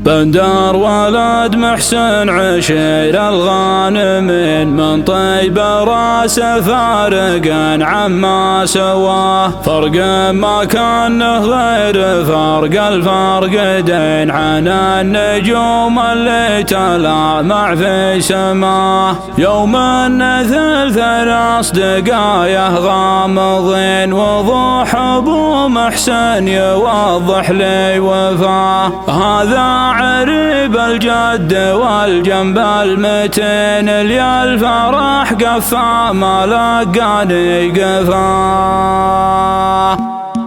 بندر ولد محسن عشير الغانمين من طيبة راسه فارق عما سواه، فرق ما كان غير فرق الفرقدين عن النجوم اللي تلامع في سماه. يوم النثل 3 دقايق غامضين وضوح ابو محسن يوضح لي وفاه. هذا عريب الجد والجنب المتين اللي الفرح قفا ما لقاني قفاه.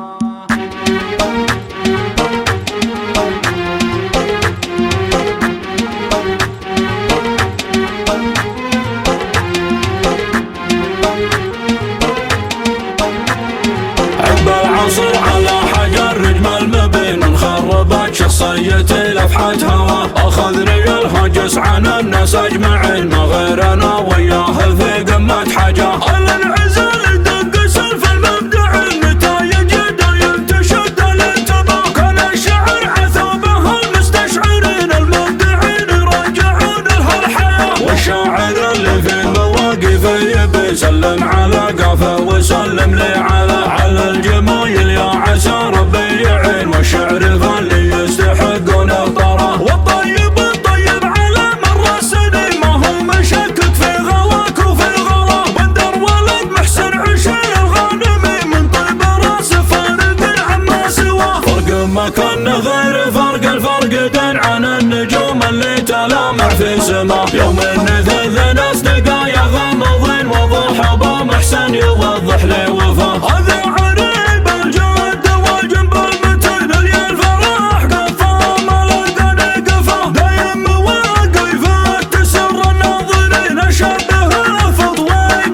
عقب العصر على حجر رجم المبين انخربت شخصيتي لفحة هوا، اخذني الهجس عن الناس اجمعين ما غير انا وياه في قمة حاجة. الانعزال يدق سلف المبدع النتايج دايم تشد الانتباه، كان الشعر عثوبه المستشعرين المبدعين يرجعون لها الحياة. والشاعر اللي في مواقفه يبي يسلم على قافه وسلم لي على الجمايل يا عسى ربي يعين، والشعر فاللي يستحقون اطاره. والطيب الطيب على مر السنين ما هو مشكك في غلاك وفي غلا، بندر ولد محسن عشير الغانمي من طيب راس فارق عما سواه. فرق ما كان غير فرق الفرقدين عن النجوم اللي تلامع في سماه. يوم النثل 3 دقايق غامضين وضوح ابو محسن يوضح لي وفاه. هذا عريب الجد والجنب المتين اللي الفرح قفا ما لقاني قفاه، دايم مواقف تسر الناظرين اشبه فضويق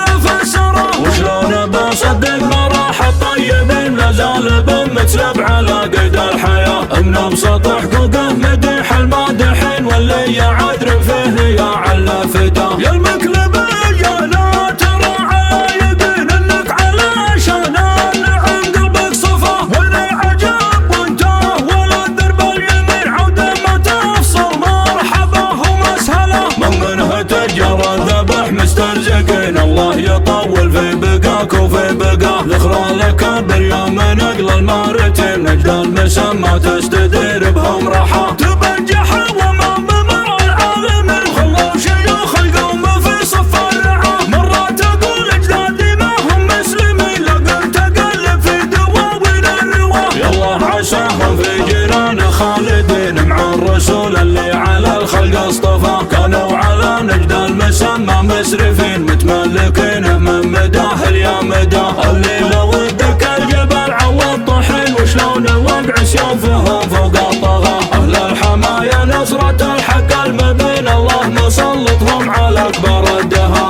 وفسره. وشلون بصدق ما راح الطيبين لازال بمتلب على قيد الحياه، من ابسط حقوقه مديح المادحين واللي يعذر فيه يا علفته. يا المكلبه يا لا ترى عايقين انك علشان النعم قلبك صفاه، ولا عجب وانتهى ولا درب اليمين عوده ما تفصل مرحبا ومسهله. منها تجر الذبح مسترزقين الله يطول في بقاك وفي بقاه. ذخرى لك بريوم نقل المارتين نجد المسمى تستدير بهم رحاه. تبجح وامام مر العالمين خلوا شيوخ القوم في صف الرعاه. مرات تقول اجدادي ما هم مسلمين لقد تقلب في دواوين الرواه. يالله عساهم في جيران خالدين مع الرسول اللي على الخلق اصطفاه. كانوا على نجد المسمى مسرفين متملكين من مداه يا مداه. اللي لو ودك الجبل عوض طحين وشلون الوقع سيوفهم فوق الطغاه. اهل الحمايا نصرة الحق المبين الله مسلطهم على اكبر الدها.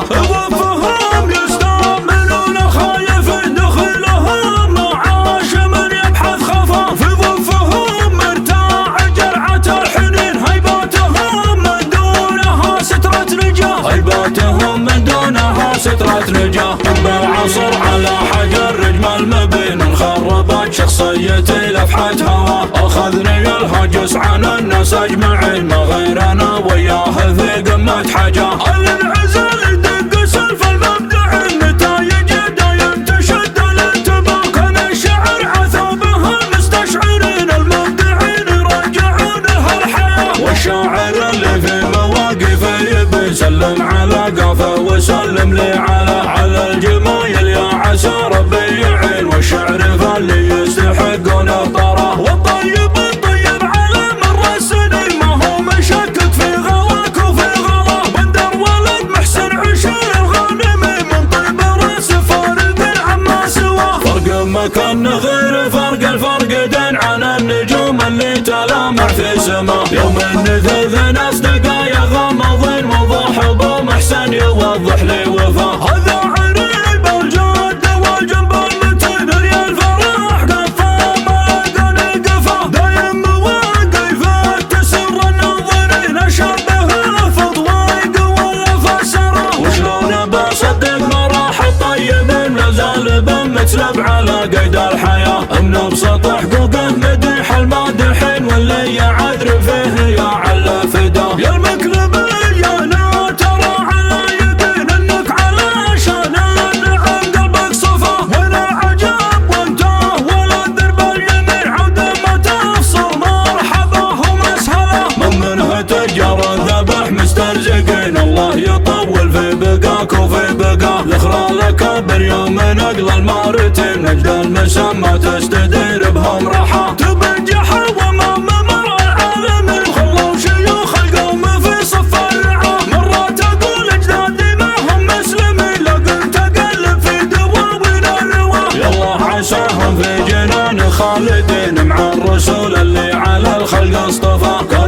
وفهم يستعملون خايفين دخلهم معاش من يبحث خفا، في ظفهم مرتاع جرعة الحنين هيباتهم من دونها سترة نجاه. هيباتهم من دونها سترة نجاه. بالعصر على حجر رجم المبين انخربت شخصيتي لفحة هوا، اخذني الهجس عن الناس اجمعين ما غير انا وياه في قمة حاجة. الانعزال يدق سلف المبدع النتايج دايم تشد الانتباه، كان الشعر عثوبه المستشعرين المبدعين يرجعون لها الحياة. والشاعر اللي في مواقفه يبي يسلم على قافه وسلم لي على الجمايل يا عسى ربي يعين، والشعر فاللي يستحقون اطاره. والطيب الطيب على مر السنين ما هو مشكك في غلاك وفي غلا، بندر ولد محسن عشير الغانمي من طيب راس فارق عما سواه. فرق ما كان غير فرق الفرقدين عن النجوم اللي تلامع في سماه. يوم النثل 3 دقايق غامضين وضوح ابو محسن يوضح لي وفاه. هذا عريب الجد والجنب المتين اللي الفرح قفا ما لقاني قفاه، دايم مواقف تسر الناظرين اشبه فضويق وفسره. وشلون بصدق ما راح الطيبين لازال بمتلب على قيد الحياه، من ابسط حقوقه مديح المادحين واللي يعذر فيه يوم نقل المارتين نجد المسمى تستدير بهم رحى تبجح وامام مر العالمين خلوا شيوخ القوم في صف الرعاه مرة تقول اجدادي ما هم مسلمين لكن تقلب في دواوين الرواه يالله عساهم في جنان خالدين مع الرسول اللي على الخلق اصطفاه